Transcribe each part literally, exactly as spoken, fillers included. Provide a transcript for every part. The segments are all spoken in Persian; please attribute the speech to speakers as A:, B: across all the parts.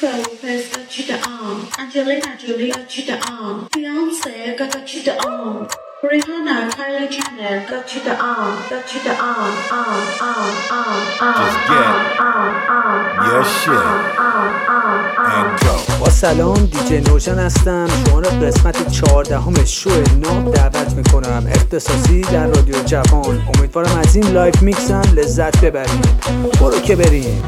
A: Lopez got cheated on, Angelina Jolie got cheated on, Beyonce got cheated on, Rihanna, Kylie Jenner got cheated on, got cheated on, on, on, on, on.
B: Just get your shit and go.
C: با سلام، دیجی نوشن هستم. شما را قسمت چهاردهم شو ناب دعوت میکنم، اختصاصی در رادیو جوان. امیدوارم از این لایف میکسم لذت ببرید. برو که بریم.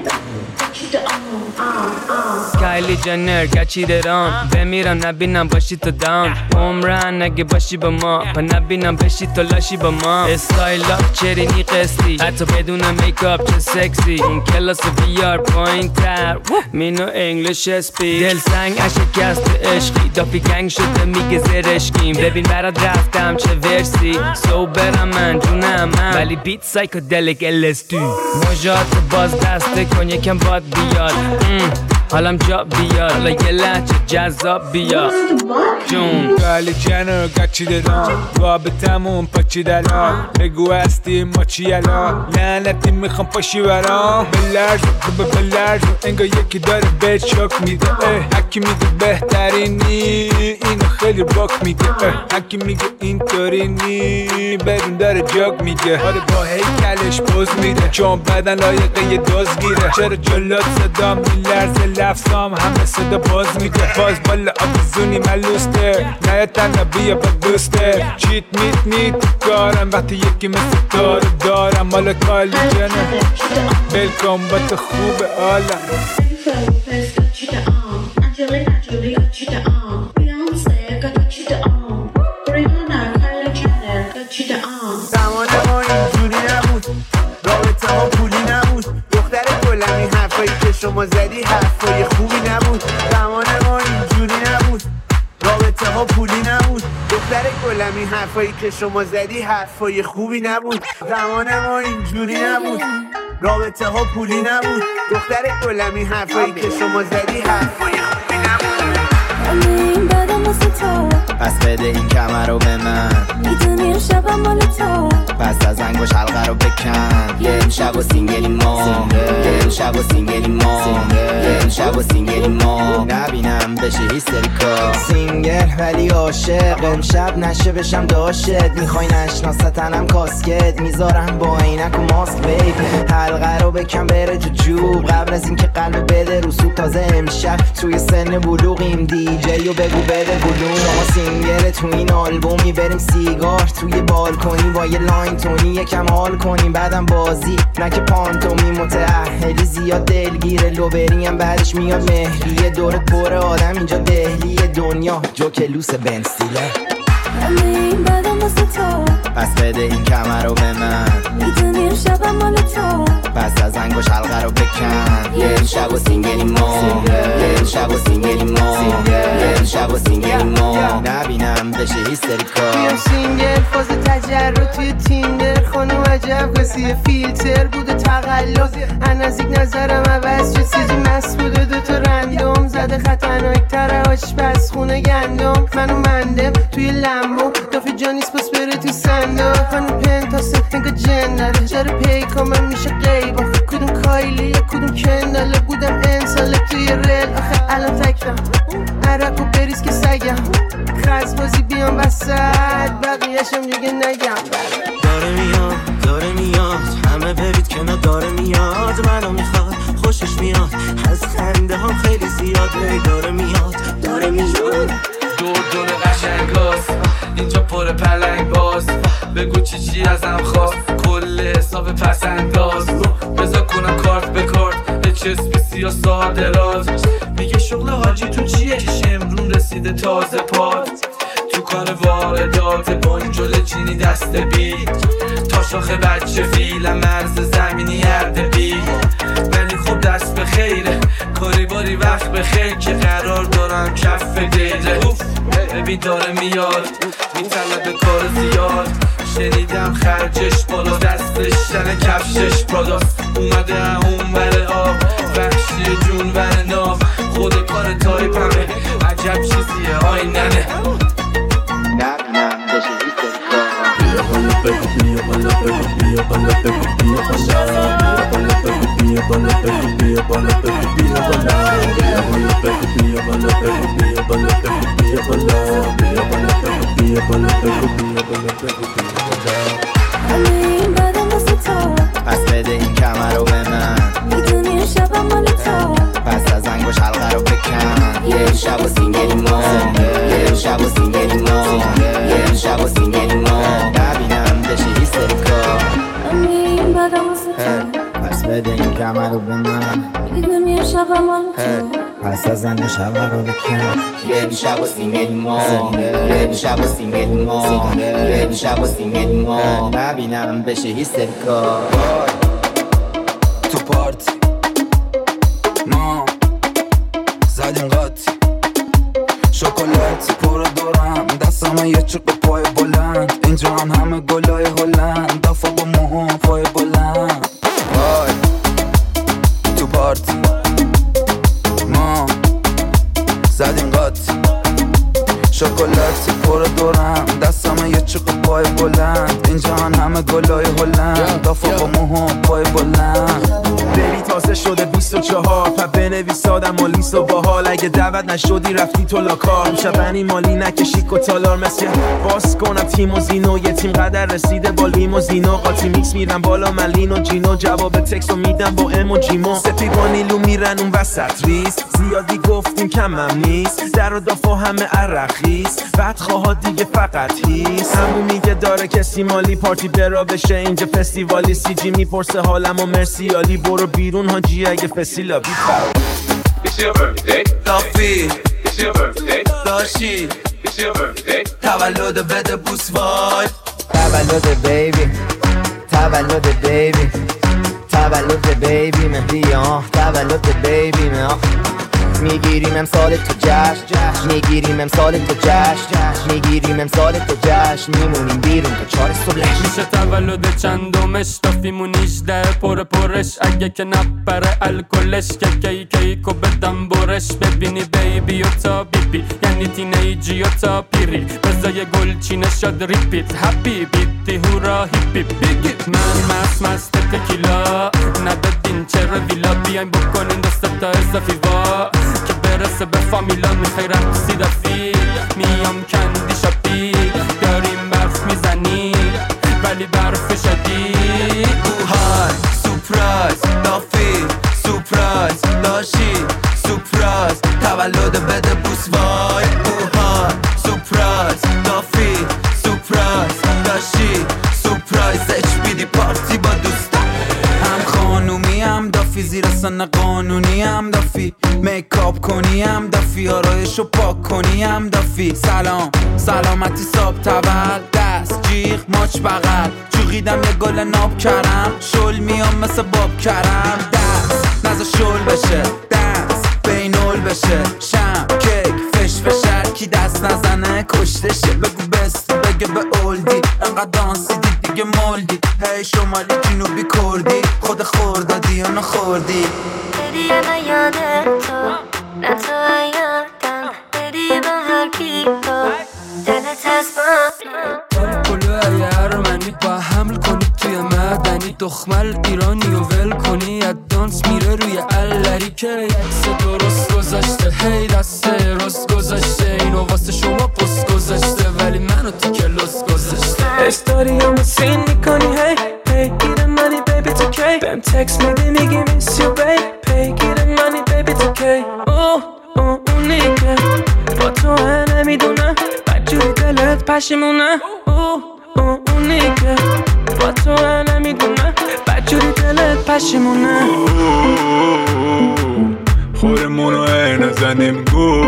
D: کایلی جنر گچیده رام بمیرم نبینم باشی تو دام عمرن نگه باشی با ما پا نبینم بشی تو لاشی با ما استایل لاک چرینی قسطی حتی بدون میکاپ چه سکسی اون کلاس بیار پایین تر مینو انگلیش اسپی دل سنگ اشکست عشقی دافی گنگ شده میگه زرشکیم ببین برات رفتم چه ورسی سو برم من جونم من ولی بیت سایکودلیک الستو مجات باز دسته کن یکم باد بیاد حالم جا بیاد حالا یه لحچه جذاب بیاد جون
E: کایلی جنر گچیده دام رابطمون پاچیده الان بگو هستی ما چی الان لعنتی میخوام پاشی برام بلرز و بلرز انگار یکی داره بهت شاک میده هکی میگه بهترینی اینو خیلی باک میگه هکی میگه اینطوری نی بدون داره جاک میگه آره با هیکلش پوز میده چون بدن لایقه یه دوز گیره چرا جلات صدا میلرزه لفظام همه صدا باز میده باز بالا آبزونی ملوسته نه تنها بیا با دوسته چیت میت نیت کارم وقتی یکی مثل دارو دارم مال کایلی جنر بلکن با تو خوب عالم
A: Lopez got cheated on, Angelina Jolie got cheated on, Beyonce got cheated on, Rihanna, Kylie Jenner got cheated on.
F: زمان ما اینجوری نبود رابطه ها پولی نبود دختر گلمی حرفایی که شما زدی حرفای خوبی نبود زمان ما اینجوری نبود رابطه ها پولی نبود دختر گلمی حرفایی که شما زدی حرفای خوبی نبود زمان ما اینجوری نبود رابطه ها پولی نبود دختر گلمی حرفایی که شما زدی حرفای خوبی نبود
G: همین بدم واسه تو
H: پس بده این کمر رو به من
G: میدونی شبم مال تو
H: پس از انگوش حلقه رو بکن یه امشب و سینگلی ما یه امشب و سینگلی ما یه امشب و سینگلی ما نبینم بشه هیستریکا سینگل ولی عاشق امشب نشه بشم داشت میخوای نشناستنم کاسکت میذارم با عینک و ماسک بیب حلقه رو بکن بره جو جو قبل از اینکه قلب بده رسوب تازه امشب توی سن بلوغیم دیجی و بگو بده بلوغ شما سینگل تو این آلبومی بریم سیگار توی بالکنی با یه لاین تونی یکم حال کنیم بعدم بازی نه که پانتومی متأهلی زیاد دلگیره لو بریم بعدش میاد مهریه دورت پر آدم اینجا دهلی دنیا جوکلوس بن استیلر
G: همین بدم واسه تو
H: پس بده این کمر رو به من
G: میدونی شبم مال تو
H: پس از انگوش حلقه رو بکن یه امشب و سینگلی ما یه امشب و سینگلی ما یه امشب و سینگلی ما نبینم بشه هیستریکا
I: بیام سینگل فاز تجرب توی تیندر خانم عجب کسی فیلتر بوده تقلب نزدیک نظرم عوض شد چیزی مست بوده دوتا رندوم زده خطرناک تر آشپز خونه گندم منو مندم توی لمبو دافی جانیس پس بره تو صندوق خانم پنتاسه انگا جن نده جر پیکا من میشه قیبا کدوم کایلی یا کدوم کنداله بودم انساله توی ریل آخه الان تکرم عرق و بریز که سگم خرز بازی بیام وسط بقیهشم دیگه نگم
J: داره میاد داره میاد همه برید کنار داره میاد منو میخواد خوشش میاد از خنده هم خیلی زیاده داره میاد داره میاد
K: دور دور قشنگاست اینجا پر پلنگ باز بگو چی چی ازم خواست کل حساب پس انداز بذار کنم کارت به کارت به چسبیسی یا صادرات میگه شغل حاجی تو چیه شمرون رسیده تازه پات تو کار واردات بنجل چینی دست بی تا شاخه بچه فیلم مرز زمینی ارد بی ولی خب دست به خیره کاری باری وقت به خیر که قرار دارم کف دیره اوف ببین داره میاد میطلب کار زیاد شنیدم خرجش بالا دستش تن کفشش پاداست اومده اون بره آب وحشی جون بره ناب خود کار تایپ همه عجب چیزیه آیننه
H: نبینم بشه هیستریکا
J: بیا بالا بگو بیا بالا بگو بیا بالا بگو بیا بالا بیا بالا بگو بیا بالا بگو بیا بالا بگو بیا بالا
H: کمر رو به من
G: میدونی شب مال تو
H: پس از زن شب رو بکن یه شب و سینگل ما یه شب و سینگل ما یه شب و سینگل ما نبینم بشه هیستریکا
L: تو پارتی ما زدیم قاطی شکلاتی پر دورم دستم یه چوب پای بلند اینجا هم همه گلای هلند دافا با موها پای بلند وای تو پارتی ما زدیم قاطی شکلاتی پر دورم دستم یه چوب پای بلند اینجا هم همه گلای هلند دافا با موها پای بلند
F: بری تازه شده بیست و چهار پا بنویس آدم و لیست و باحال اگه دعوت نشدی رفتی تو لاکار شبنی مالی نکشی کتالار مثل باز کنم تیم و زینو یه تیم قدر رسیده با لیم و زینو قاطی میکس میرم بالا ملین و جینو جواب تکس رو میدم با ام و جیمو سپی با نیلو میرن اون وسط ریس زیادی گفتیم کمم نیست در و دافا همه عرقیس بعد خواهد دیگه فقط هیس همون میگه داره کسی مالی پارتی برا بشه اینجا فستیوالی سی جی میپرسه حالم و مرسیالی برو بیرون هاجی اگه فسیلا بی فرق
K: It's your birthday
L: لافی
K: It's your birthday
L: داشی
K: It's your birthday
L: تولد بده بوس وای
H: تولد بیبی تولد بیبی تولد بیبی مهدی آه تولد بیبی مه میگیریم امسال تو جشن میگیریم امسال تو جشن میگیریم امسال تو جشن میمونیم بیرون تا چهار صبح
D: میشه تولد چندمش تافیمون نیجده پر پرش اگه که نپره الکلش که کی کیکو بدم برش ببینی بیبی و تا بیبی یعنی تینیجی و تا پیری بزای گل چینه شد ریپیت هپی بیتی هورا هیپی بیگی من مست مست تکیلا ندادین چرا ویلا بیاین بکنین دست تا اضافی وا که برسه به فامیلا میخوای رقصی دفی میام کندی شاپی داریم برف میزنی ولی برف شدی
L: اوهای سپرایز لافی سپرایز لاشی سپرایز تولد بده بوس وای اوهای سپرایز لافی سپرایز لاشی سپرایز اچ بی دی پارتی با دوستا هم خانومی هم دافی زیر سن قانونی هم دافی میکاپ کنی هم دافی آرایشو پاک کنی هم دافی سلام سلامتی ساب تول دست جیغ ماچ بغل چوغیدم یه گل ناب کرم شل میام مثل باب کرم دست نزا شل بشه دست بینول بشه شم کیک فش فشر کی دست نزنه کشتشه بگو بست بگه به اولدی انقدر دانسی دید دیگه مولدی هی شمالی جنوبی کردی خود خوردادی یا نخوردی
G: بری من یاده تو نه تو یادم بری من هر کی تو دلت از من
D: کلوهای ارمنی با حمل کنی توی مدنی دخمل ایرانی و ول کنی ادانس میره روی الری که یکس درست گذاشته هی دسته راست گذاشته اینو واسه شما پست گذاشته ولی منو تو کلاس گذاشته استاری همو سین میکنی هی پیگیر منی بیبی تو کی بهم تکس میدی میگی میس یو بیب پیگیر منی بیبی تو کی اوه اوه اونی که با تو نمیدونم بدجوری دلت پشیمونه اوه اوه اونی که با تو نمیدونم بدجوری دلت پشیمونه
E: خورمونو ای نزنیم گو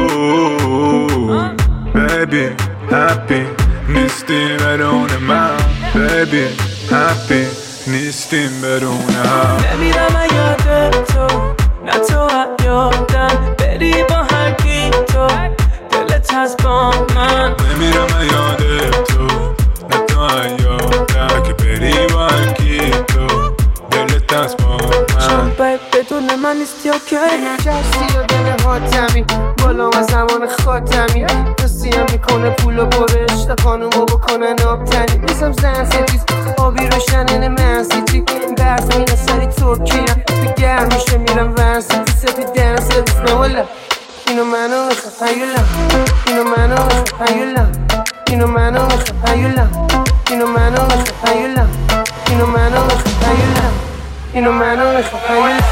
E: بیبی هپی نیستیم برون من بیبی هپی نیستیم برون هم
D: نمیرم یاد تو نه تو یادم بری با هر کی تو دلت از با من
E: نمیرم یاد تو نه تو یادم که بری با هر کی تو دلت از با من
D: چون باید بدون من نیستی اوکی
I: جستی و دل حاتمی بالا و زمان خاتمی دوستی هم میکنه پول و برش تا خانومو بکنن آبتنی میسم زن ستیز آبی روشنن من سیتی برف میره سری ترکیه به گرم میشه میرم ون سیتی سپی دن سرویس نوالا اینو منو میخواه هیولا اینو منو میخواه هیولا اینو منو میخواه هیولا اینو منو میخواه هیولا اینو منو میخواه هیولا اینو منو میخواه هیولا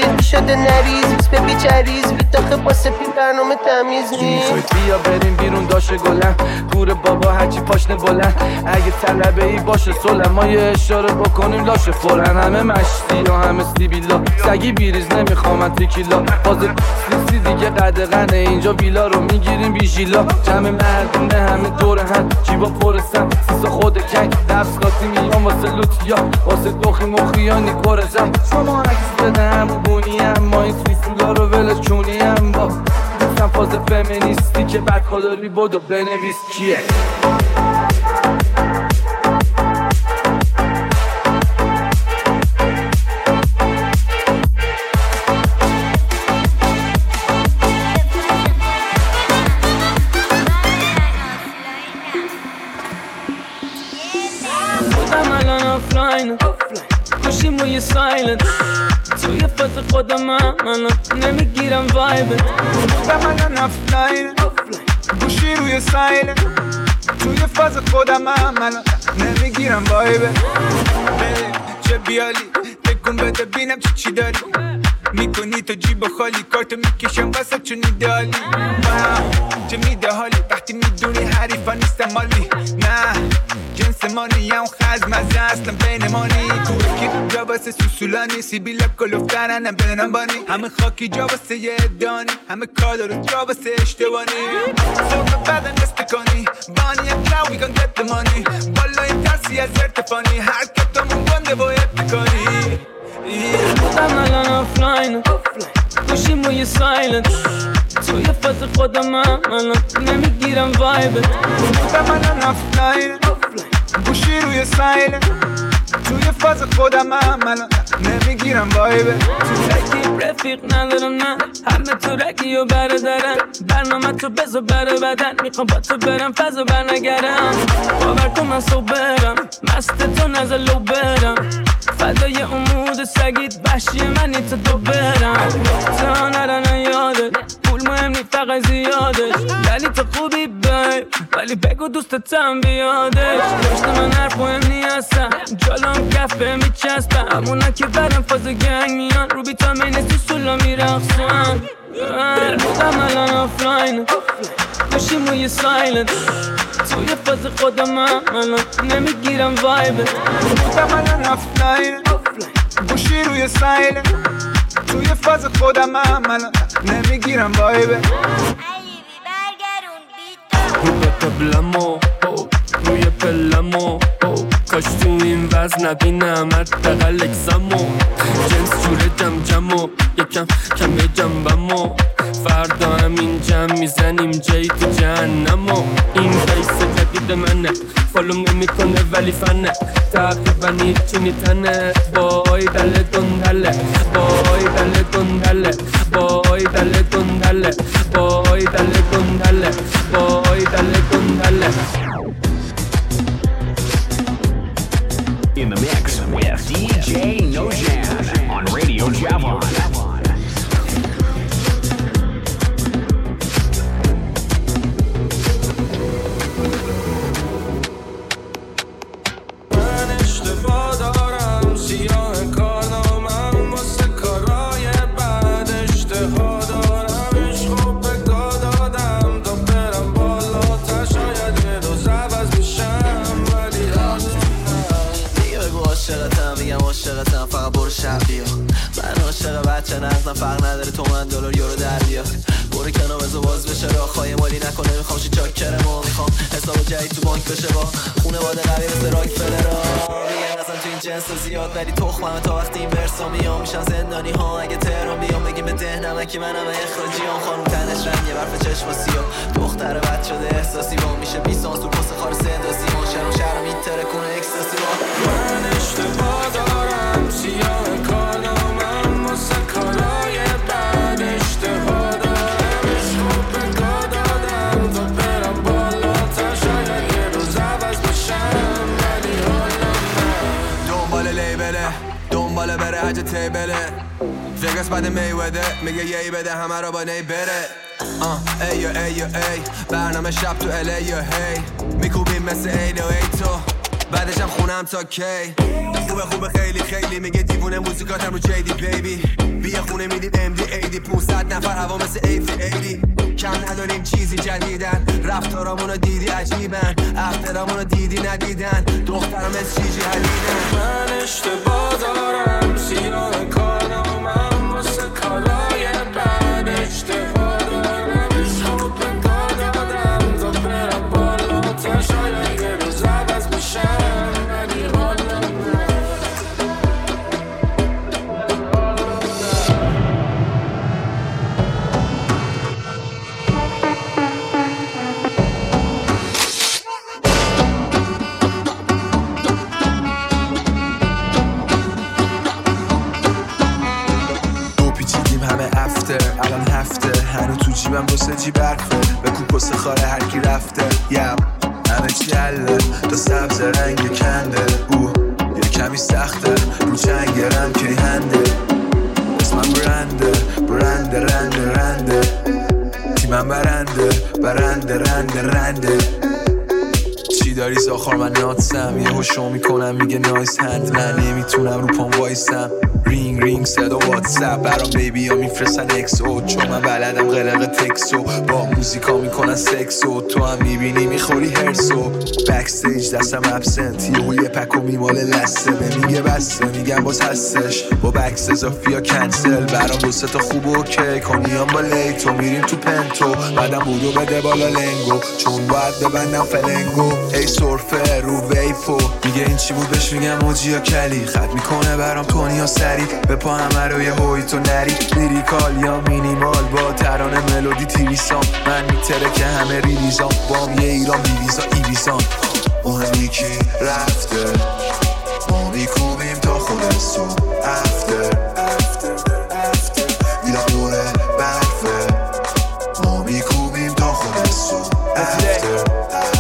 I: رنگی شده نریز بیس به بیچ عریض بیتاخه با سپی برنامه تمیز نیست.
K: بیا بریم بیرون داشه گلن گور بابا هرچی پاشنه بلند اگه طلبه ای باشه سلم ما یه اشاره بکنیم لاشه فورن همه مشتی و همه سیبیلا سگی بیریز نمیخوام من تکیلا بازه سیسی دیگه قدقنه اینجا ویلا رو میگیریم بیشیلا جمع مردونه همه دور هم جیبا پرسن سیسا خود کنگ دستگاتی میان واسه لوتیا واسه دوخی مخیانی کرزم شما عکس بده همون بونی هم ما این سیسولا رو ولش چونی هم با گفتم فاز فمینیستی که بعد خداری بودو بنویس کیه.
D: خودم الان آفلاین گوشیم روی سایلنت توی فاز خودم الان نمیگیرم وایبت.
E: خودم الان آفلاین گوشی روی سایلنت توی فاز خودم الان نمیگیرم وایبت. چه بیالی بگم بده بینم چی چی داری میکنی تو جیب خالی کارتو میکشم واسه چون ایدالی چه میده حالی وقتی میدونی حریفا نیستم مالی نه جنس مانی هم خزم از اصلا بین مانی کوکی جا واسه سوسولانی سیبی لب کلوفترن هم بینم بانی همه خاکی جا واسه یه دانی همه کالا رو جا واسه اشتبانی صرف بدن استکانی بانی اکلا وی کن گت دمانی بالا این ترسی از ارتفانی حرکتمون گنده باید بکنی.
D: خودم الان آفلاین گوشیم روی سایلنت توی فاز خودم الان نمیگیرم وایبت.
E: خودم الان آفلاین گوشی روی سایلنت توی فاز خودم الان نمیگیرم وایبت.
D: تو رفیق ندارم نه همه تو رکی و برادرن برنامه تو بزا بره بدن میخوام با تو برم فضا برنگرم باور کن من صبرم مست تو نزل لو برم فدای امود سگید بحشی منی تو دو برم تا نرن یادت پول مهم نی فقط زیادش ولی تو خوبی بای ولی بگو دوستتم بیادش داشت من حرف مهم نی هستم جالام کفه میچسبم همونا که برم فاز گنگ میان رو بیتا مینستی سولا میرخصن بودم الان آفلاین گوشیم روی سایلنت توی فاز خودم الان نمیگیرم وایبت.
E: بودم الان آفلاین گوشی روی سایلنت توی فاز خودم الان نمیگیرم وایبت.
D: روی قبلمو روی پلمو کاش تو این وزن نبینم حداقل اکسمو جنس جوره جم جمو یکم کمه جنبمو فردا همین جمع میزنیم جایی تو جهنمو این بیس جدید منه فالوم نمیکنه ولی فنه تقریبا هیچی میتنه بای دل دندله بای دل دندله بای دل دندله بای دل دندله بای دل دندله.
M: In the mix with D J Nojan on Radio Javon.
J: من عاشق بچه نزدم فرق نداره تو من دلار یورو در بیار برو کنار بزا باز بشه راههای مالی نکنه میخوام شی چاکرمو میخوام حساب جدید تو بانک بشه با خونه باده قوی مثل راک فلرا میگن اصلا تو این جنس زیاد ولی تخممه تا وقتی این ورسا میام میشن زندانی ها اگه تهران بیام بگیم به ده نمکی منم اخراجی هم خانوم تنش رنگه برف چشم سیاه دختر بد شده احساسی با میشه بیست سانسور پس خار صدا سیمان شرم شرم این ترکونه اکستاسی با
D: من اشتباه دارم سیاه کارامم واسه کارای بد اشتباه دارم عشق به گاه دادم تا برم بالا تا شاید یه روز عوض بشم ولی حالا
L: دنبال لیبله دنبال بره حج تیبله وگاس بعد میوده میگه یهی بده همه رو با نی بره آه ای ای ای برنامه شب تو الی هی میکوبیم مثل ایل و ای تو بعدشم خونم تا کی. خوبه خوبه خیلی خیلی میگه دیوونه موزیکاتم رو جیدی بیبی. بیا خونه میدیم ام دی ایدی پونصد نفر هوا مثل ایفی ایدی. کم نداریم چیزی جدیدن، رفتارامونو دیدی عجیبن، افترامونو دیدی ندیدن، دخترم از چیجی حلیدن.
K: من اشتباه دارم سیاه کارنامم واسه کارای بد اشتباه دارم عشقو پنگاه دادم تا برم بالا تا شاید یه روز عوض بشم ولی حالم نه.
N: الان هفته هنو تو جیبم واسه جی برفه به کوپوس خاره هرکی رفته یم همه چی حله تا سبز رنگ کنده او یه کمی سخته رو چنگرم کی هنده اسمم برنده برنده رنده رنده تیمم برنده برنده رنده رنده چی داری زاخار من ناتسم یه هوشو میکنم میگه نایس هند من نمیتونم رو پام وایسم رینگ رینگ صدا واتساپ برام بیبی ها میفرستن اکسو چون من بلدم قلق تکسو با موزیکا میکنن سکسو تو هم میبینی میخوری هرسو بکستیج دستم ابسنت یهو یه پکو میمال لسته نمیگه بسته میگم باز هستش با بکس اضافی ها کنسل برام دو سه تا خوب اوکی کنیام با لیتو میریم تو پنتو بعدم بودو بده بالا لنگو چون باید ببندم فلنگو ای سورفه رو ویپو میگه این چی بود بهش میگم موجی یا کلی خط میکنه برام تونی ها سری به پا همه رو یه هوی تو نری لیریکال یا مینیمال با ترانه ملودی تیریسان من میتره که همه ریلیزان بام یه ایران بیویزا ایویزان مهم یکی رفته ما میکوبیم تا خود سو افتر میرم دوره برفه ما میکوبیم تا خود سو افتر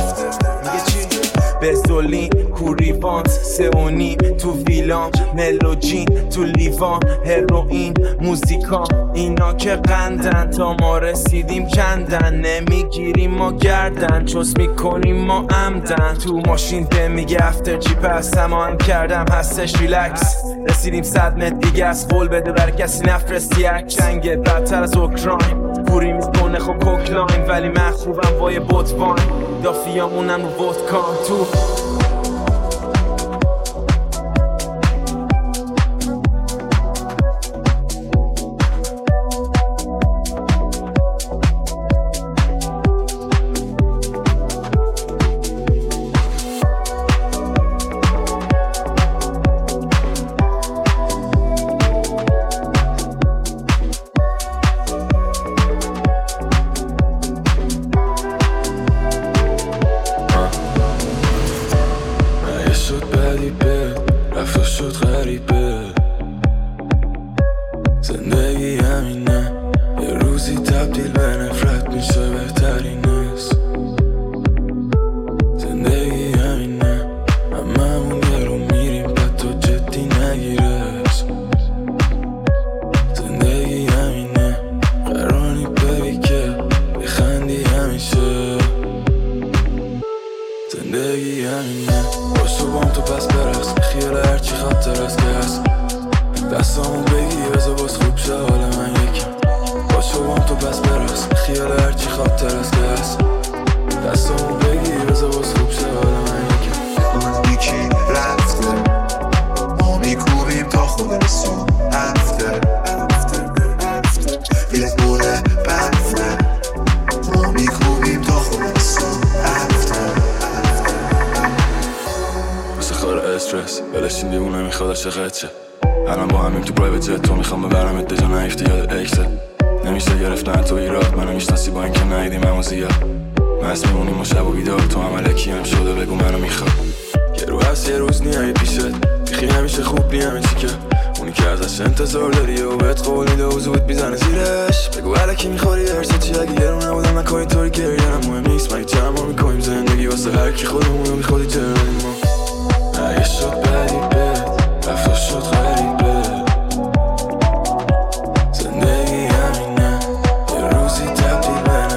O: بزولین کوریوانت سه و نیم تو ویلام ملوجین تو لیوان هروئین موزیکا اینا که قندن تا ما رسیدیم کندن نمیگیریم ما گردن چوس میکنیم ما عمدن تو ماشین به میگه افتر جی پس همان کردم هستش ریلکس رسیدیم صد متر دیگه از قول بده بر کسی نفرستی یک جنگه بدتر از اوکراین پوری میزونه خب کوکلاین ولی من خوبم وای بوتوان دافیامونم رو ودکان تو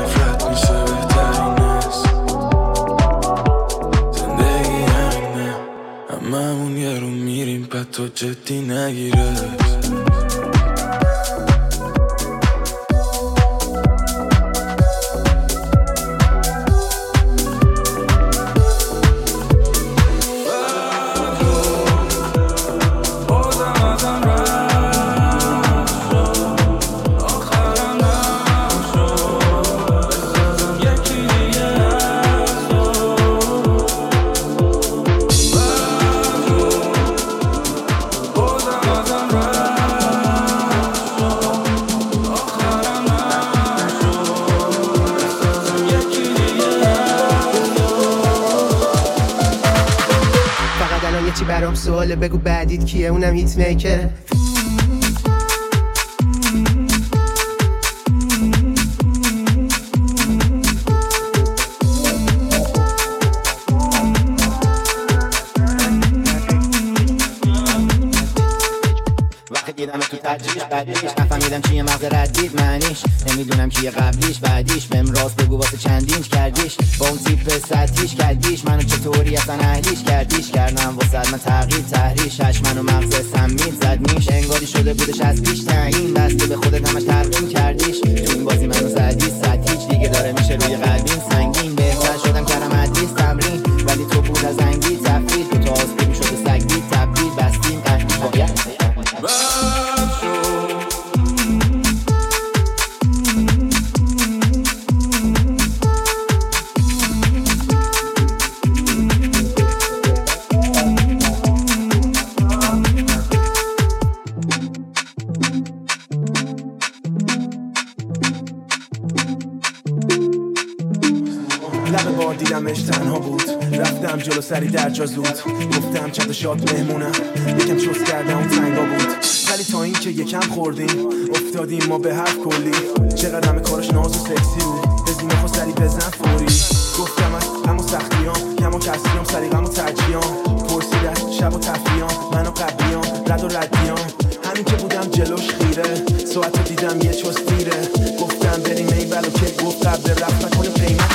N: Yeah.
P: تو جدی نگیره.
I: برام سواله بگو بعدیت کیه اونم هیت میکره.
H: وقتی دیدم تو تجریش بعدیش نفهمیدم چیه مغز ردید معنیش نمیدونم کیه قبلیش بعدیش بهم راست بگو واسه چندینش کردیش با اون تیپ سطحیش کردیش منو چطوری اصلا اهلیش کردیش کردم واسه من تغییر تحریش هش منو مغز سمید زد میش انگاری شده بودش از پیش تعیین بسته به خودت همش ترقیم کردیش تو این بازی منو زدی سطحیش دیگه داره میشه روی قلبین سنگین بهتر شدم کردم ادریس تمرین ولی تو بود از انگی تفرید تو تا آسته میشد سگی تبدیل بستیم قهدی باید
N: لب بار دیدمش تنها بود رفتم جلو سری در جا زود گفتم چند شاد مهمونم یکم چوس کردم اون تنگا بود ولی تا این که یکم خوردیم افتادیم ما به حرف کلی چقدر همه کارش ناز و سکسی بود بزیم خود سری بزن فوری گفتم از همون سختیام کم و کسیام سریقم و ترجیام پرسیدش شب و تفریام من و قبلیام رد و ردیام همین که بودم جلوش خیره ساعت رو دیدم یه چوس دیره گفتم بریم ای بلو که گفت قبل رفت نکنیم قیمت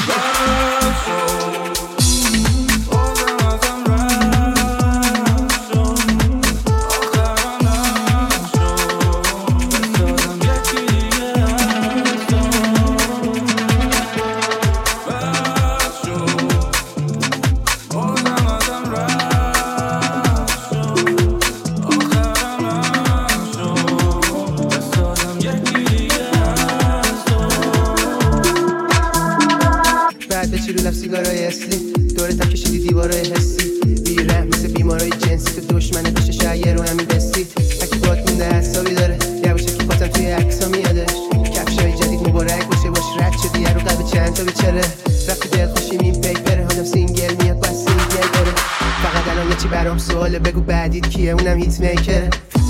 I: سیگارای اصلی دوره تا کشیدی دیوارای حسی بیره مثل بیمارای جنسی تو دشمنه بشه شایر رو همین بستید اکی بات مونده حسابی داره یواشه که پاتم توی عکسا میادش کفشای جدید مبارک باشه باش رد شدی یه رو قلب چند تا بیچاره رفتی دل خوشیم این پیپره آدم سینگل میاد باید سینگل داره فقط الان یه چی برام سواله بگو بعدیت کیه اونم هیت میکره.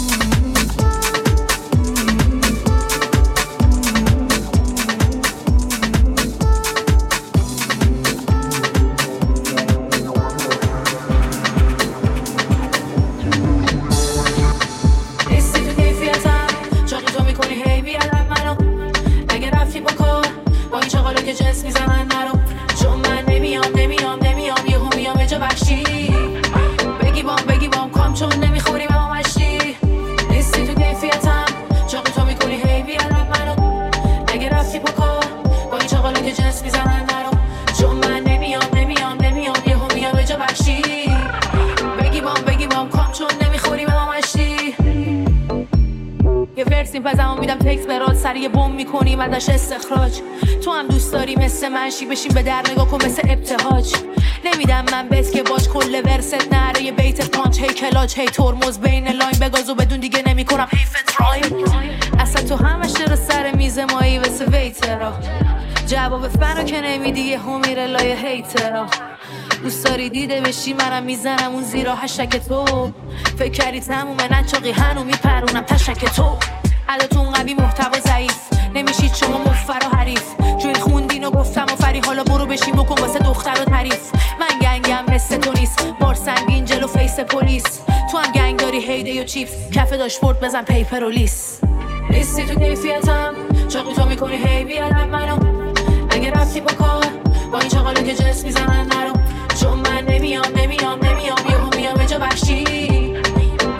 Q: ازش استخراج تو هم دوست داری مثل من شی بشین به در نگاه کن مثل ابتهاج نمیدم من بس که باش کل ورست نره یه بیت پانچ هی کلاج هی ترمز بین لاین بگازو بدون دیگه نمی کنم حیف ترایم اصلا تو همش چرا سر میز مایی واسه ویترا جواب فنو که نمیدی یه همیره لای هیترا دوست داری دیده بشی منم میزنم اون زیرا هشتک تو فکر کردی تمومه نچاقی هنو میپرونم تشک تو عدتون قوی محتوا ضعیف نمیشید شما مفر و حریف جوی خوندین و گفتم و فری حالا برو بشین بکن واسه دختر و تعریف من گنگم مثل تو نیست بار سنگین جلو فیس پلیس تو هم گنگ داری هیده و چیپس کف داشبورد بزن پیپر و لیس لیستی تو کیفیتم چاقی تو میکنی هی بیادم منو اگه رفتی با کار با این چاقالا که جنس میزنن نرو چون من نمیام نمیام نمیام یهو میام به جا وحشی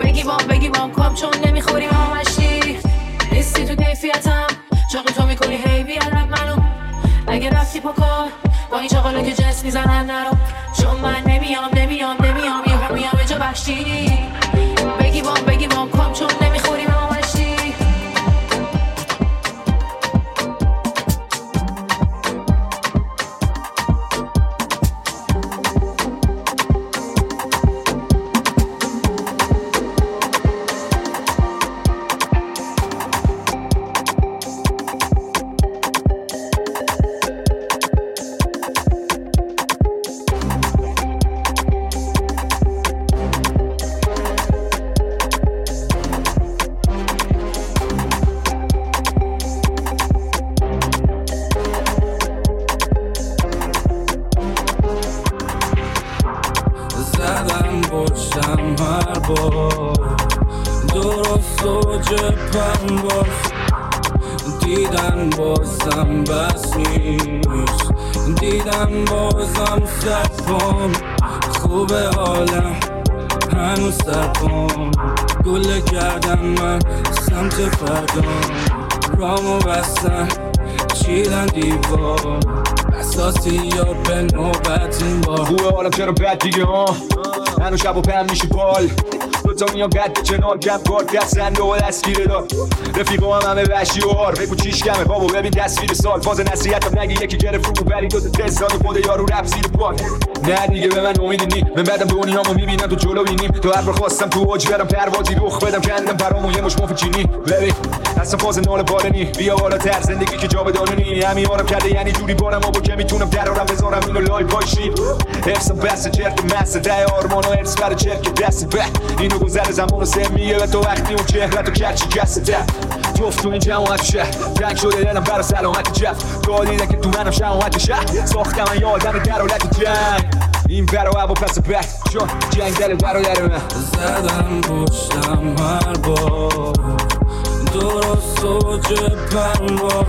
Q: چون نمیخوری ما مشتی نیستی تو کیفیتم چاقی تو میکنی هی بیادب منو اگه رفتی پا کار با این چاقالا که جنس میزنن نرو چون من نمیام نمیام نمیام یه هم میام اینجا بشتی بگی بام بگی بام کام چون نمیخوری ما مشتی
P: دیدن بازم بس نیست دیدن بازم سبام خوبه حالم هنوز سبام گله کردم من سمت فردام رامو بستن چیدن دیوار اساسی یا به نوبت این بار
R: خوبه حالم چرا بد دیگه ها هنوز شب و پهم میشه بال دوتا میان قد کنار کم کار دستنده و دستگیره دار رفیقا هم همه وحشی و هار بگو چیش کمه بابا ببین تصویر سال فاز نصیحتم نگی یکی گرفت رو بری دوتا تستان خود یارو رپ زیر پاد نه دیگه به من امیدی نی من بعدم دنیامو میبینم تو جلو بینیم تو هر بار خواستم تو اوج برم پروازی رخ بدم کندم پرامو یه مش مفت چینی ببین اصلا فاز نال بارنی بیا بالا تر زندگی که جا بدانه نی همین آرم کرده یعنی جوری بارم آبو که میتونم درارم بذارم اینو لای پایشی حفظم بس چرک مسه ده آرمان و ارس بر چرک دست به اینو گذر زمان و سه میگه به تو وقتی اون چهرت و کرچی کسه ده جفت تو این جماعت شهر جنگ شده دلم برا سلامت جفت تو دیدن که تو منم شماعت شهر ساختم من یادم درالت جنگ این برا هوا پس بد چون جنگ دل برادر من
P: زدم پشتم هر بار درست اوج پرواز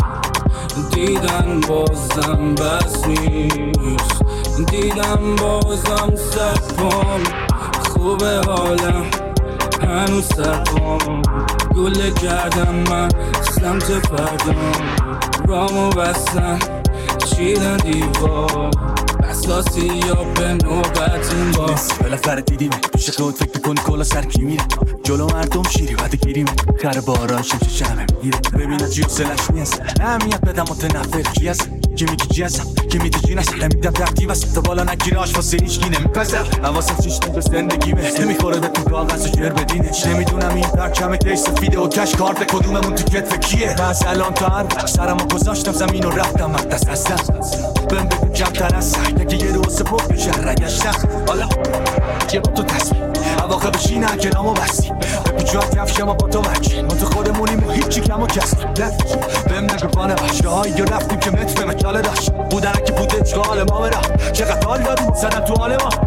P: دیدن بازم بس نیست دیدم بازم سبام خوبه حالم هنوز سبام گله کردم من سمت فردام رامو بستن چیدن دیوار اساسی یا به نوبت این بار
S: بالاخره دیدیم پیش خود فکر کنی کلا سر کی میره جلو مردم شیری بعد گیریم خر باران شمشه شمه میره ببینه چی سلش نیست نمیاد بدم متنفر کی هست کی میگی چی هستم کی میگی چی نست نمیدم رفتی واسه تو بالا نگیره آشفاسه هیچکی نمیپسه حواسم چیشتم به زندگیمه نمیخوره به تو کاغذ و جر بدینش نمیدونم این پرچم کیس سفیده و کش کارت کدوممون تو کتف کیه من از الان تا هر سرمو گذاشتم زمین و رفتم مقدس هستم بهم بگو کمتر هستم یکی یه روز بود به شهر گشتم حالا یه با تو تصمیم اواقع بشین کنامو بستی بگو جات کفش ما با تو بچی ما تو خودمونیم و هیچی کم و کسی بهم نگو بانه باشته هایی یا رفتیم که متر به مکاله داشت بودن که بوده اشغال ما برم چقدر حال دادیم زدن تو حال ما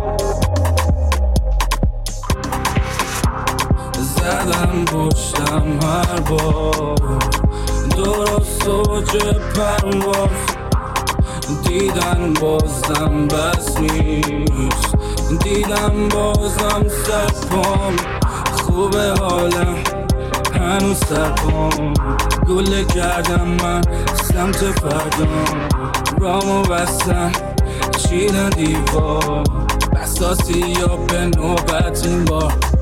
P: زدم پشتم هر بار درست اوج پرواز دیدن بازم بس نیست دیدم بازم سبام خوبه حالم هنوز سبام گله کردم من سمت فردام رامو بستن چیدن دیوار بساسی یا به نوبت این بار